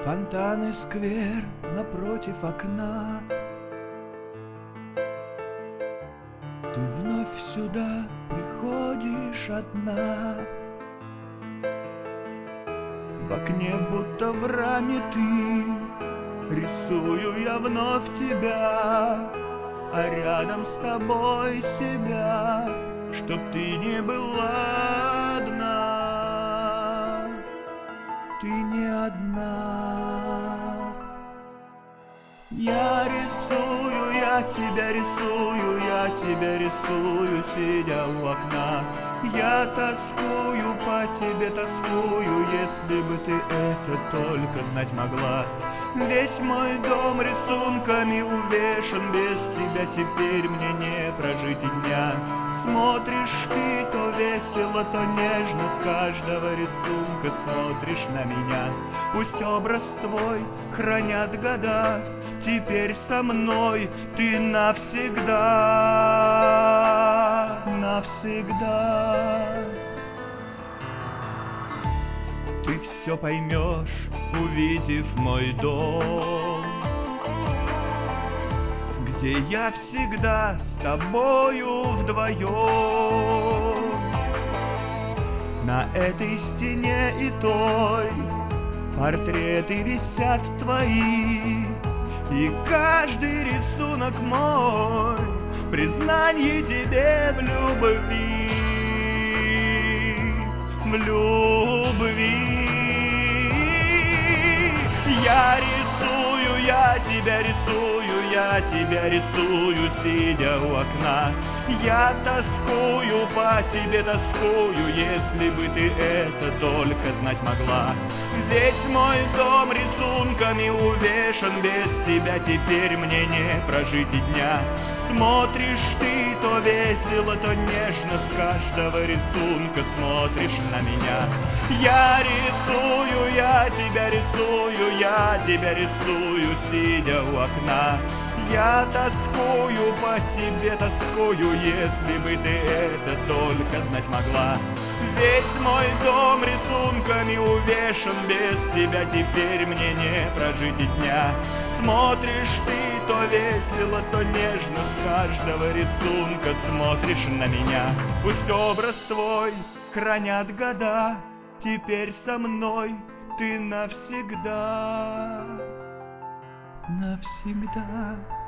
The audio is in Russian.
Фонтан и сквер напротив окна. Ты вновь сюда приходишь одна. В окне будто в раме ты, рисую я вновь тебя, а рядом с тобой себя, чтоб ты не была одна. Ты не одна. Я рисую, я тебя рисую, я тебя рисую, сидя у окна. Я тоскую по тебе, тоскую, если бы ты это только знать могла. Весь мой дом рисунками увешан, без тебя теперь мне не прожить и дня. Смотришь ты то весело, то нежно, с каждого рисунка смотришь на меня. Пусть образ твой хранят года, теперь со мной ты навсегда, навсегда. Ты все поймешь, увидев мой дом, где я всегда с тобою вдвоем. На этой стене и той портреты висят твои, и каждый рисунок мой признание тебе в любви, в любви. Я рисую, я тебя рисую, я тебя рисую, сидя у окна. Я тоскую по тебе, тоскую, если бы ты это только знать могла. Весь мой дом рисунками увешан, без тебя теперь мне не прожить и дня. Смотришь ты то весело, то нежно, с каждого рисунка смотришь на меня. Я рисую, я тебя рисую, я тебя рисую, сидя у окна. Я тоскую по тебе, тоскую, если бы ты это только знать могла. Весь мой дом рисунками увешан, без тебя теперь мне не прожить и дня. Смотришь ты то весело, то нежно, с каждого рисунка смотришь на меня. Пусть образ твой хранят года, теперь со мной ты навсегда, навсегда.